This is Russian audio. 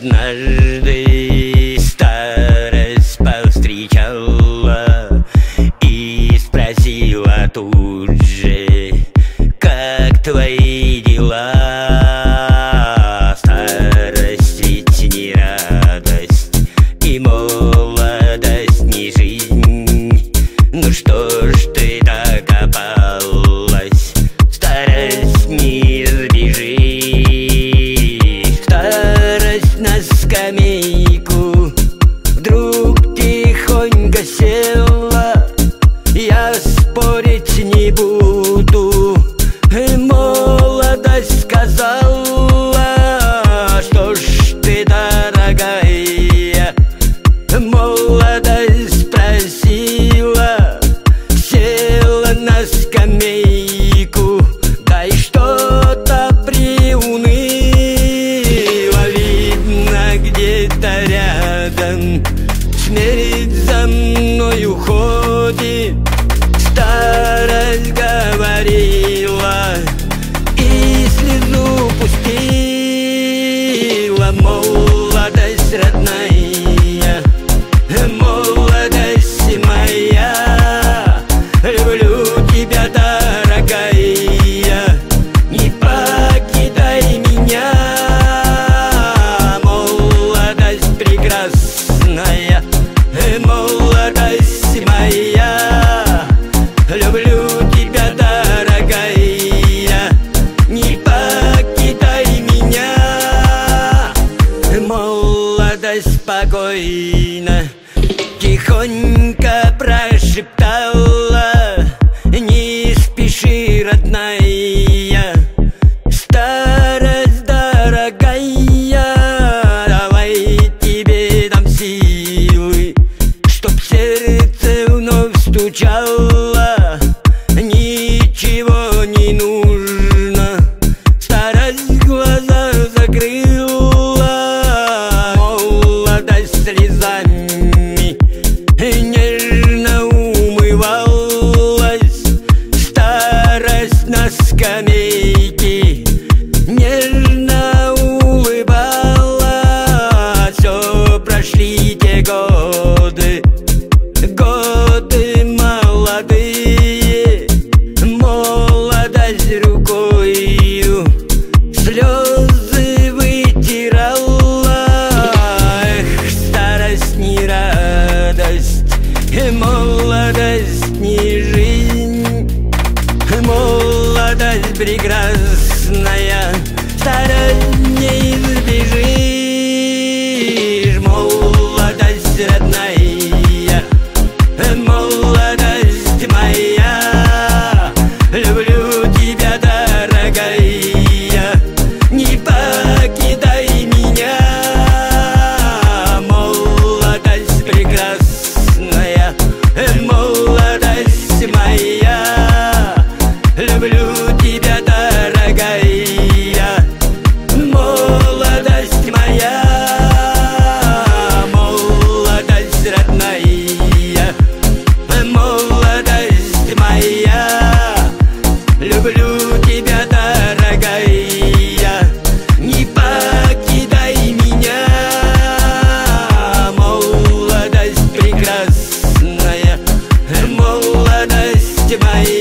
однажды старость повстречала и спросила тут же: как твои дела? Старость ведь не радость, и молодость не жизнь. Ну что ж ты докопалась? Старость не избежишь. Старость на скамейку вдруг тихонько села. Я спорить не буду, молодость сказала: что ж ты, дорогая? Молодость спросила, села на скамейку, да и что-то приуныла. Видно, где-то рядом смерть за мной уходит. Старость говорила и слезу пустила. Молодость родная, молодость моя, люблю тебя, дорогая, не покидай меня. Молодость прекрасная, молодость моя, люблю тебя, дорогая, не покидай меня. Молодость спокойно, тихонько прошептала: не спеши, родная, старость дорогая, давай тебе дам силы, чтоб сердце вновь стучало. Ничего не нужно, старость глаза закрыла. Молодость слезами нежно умывалась. Старость на скамейке нежно улыбалась. Все, прошли те годы, годы молодые. Молодость рукою слезы вытирала. Эх, старость не радость, молодость не жизнь. Молодость прекрасная, старость не избежишь. Молодость родная, молодость моя, люблю тебя, дорогая, не покидай меня. Молодость прекрасная, молодость моя, люблю тебя, дорогая, молодость моя, молодость родная, молодость моя, люблю тебя, дорогая, не покидай меня. Молодость прекрасная, молодость моя,